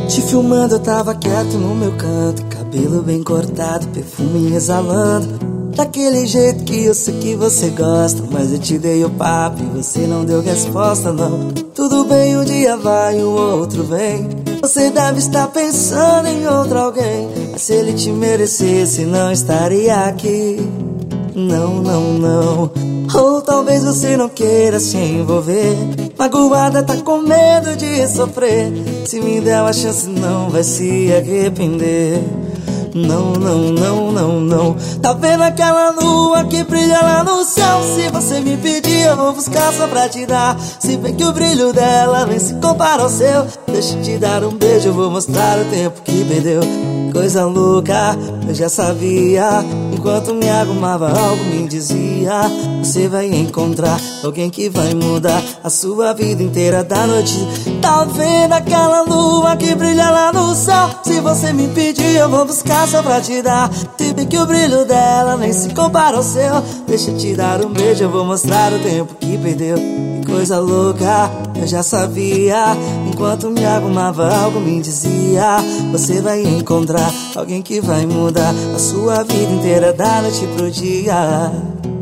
Te filmando eu tava quieto no meu canto, cabelo bem cortado, perfume exalando, daquele jeito que eu sei que você gosta. Mas eu te dei o papo e você não deu resposta não. Tudo bem, um dia vai, o outro vem. Você deve estar pensando em outro alguém, mas se ele te merecesse não estaria aqui. Não, não, não. Ou talvez você não queira se envolver, magoada, tá com medo de sofrer. Se me der uma chance não vai se arrepender. Não, não, não, não, não. Tá vendo aquela lua que brilha lá no céu? Se você me pedir eu vou buscar só pra te dar. Se bem que o brilho dela nem se compara ao seu. Deixa eu te dar um beijo, eu vou mostrar o tempo que perdeu. Coisa louca, eu já sabia. Enquanto me arrumava algo me dizia: você vai encontrar alguém que vai mudar a sua vida inteira da noite. Tá vendo aquela lua que brilha lá no céu? Se você me pedir eu vou buscar só pra te dar. Se bem que o brilho dela nem se compara ao seu. Deixa eu te dar um beijo, eu vou mostrar o tempo que perdeu. Que coisa louca, eu já sabia. Enquanto me arrumava algo me dizia: você vai encontrar alguém que vai mudar a sua vida inteira da noite pro dia.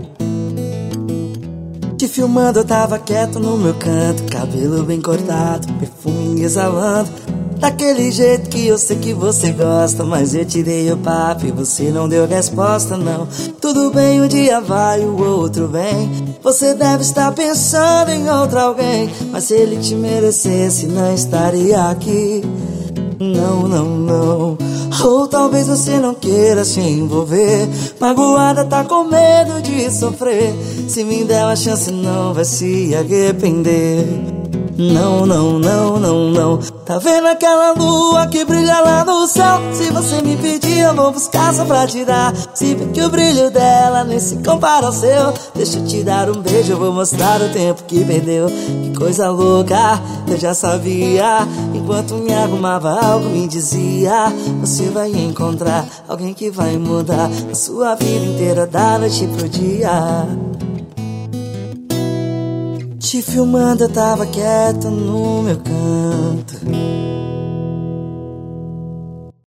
Te filmando eu tava quieto no meu canto, cabelo bem cortado, perfume exalando, daquele jeito que eu sei que você gosta. Mas eu te dei o papo e você não deu resposta não. Tudo bem, um dia vai, o outro vem. Você deve estar pensando em outro alguém, mas se ele te merecesse não estaria aqui. Não, não, não. Ou talvez você não queira se envolver, magoada, tá com medo de sofrer. Se me der uma chance não vai se arrepender. Não, não, não, não, não. Tá vendo aquela lua que brilha lá no céu? Se você me pedir eu vou buscar só pra te dar. Se bem que o brilho dela nem se compara ao seu. Deixa eu te dar um beijo, eu vou mostrar o tempo que perdeu. Que coisa louca, eu já sabia. Enquanto me arrumava algo me dizia: você vai encontrar alguém que vai mudar a sua vida inteira da noite pro dia. Te filmando eu tava quieto no meu canto,